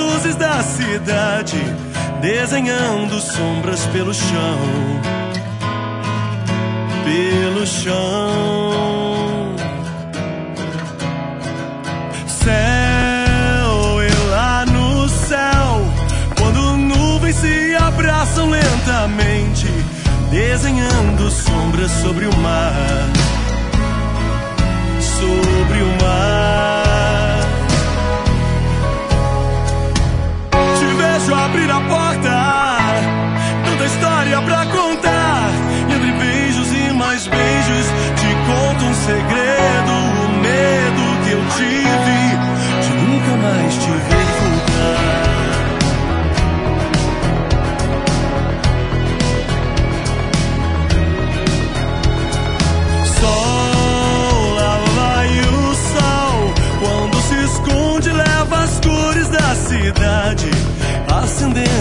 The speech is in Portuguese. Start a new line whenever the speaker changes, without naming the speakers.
luzes da cidade, desenhando sombras pelo chão. Pelo chão. Céu, e lá no céu, quando nuvens se abraçam lentamente, desenhando sombras sobre o mar. Sobre o mar. Te vejo abrir a porta, tanta história pra contar. E entre beijos e mais beijos, te conto um segredo. O medo que eu tive de nunca mais te ver voltar. Sol, lá vai o sol, quando se esconde leva as cores da cidade, acendendo